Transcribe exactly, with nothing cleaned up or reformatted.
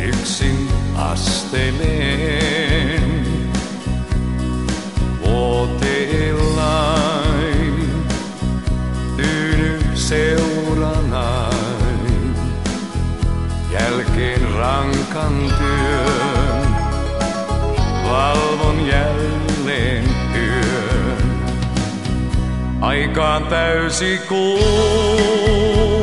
yksin asteleen. Vuoteellain tyyny seuranain, jälkeen rankan työn valvon jälleen yön. Aikaan täysi kuu.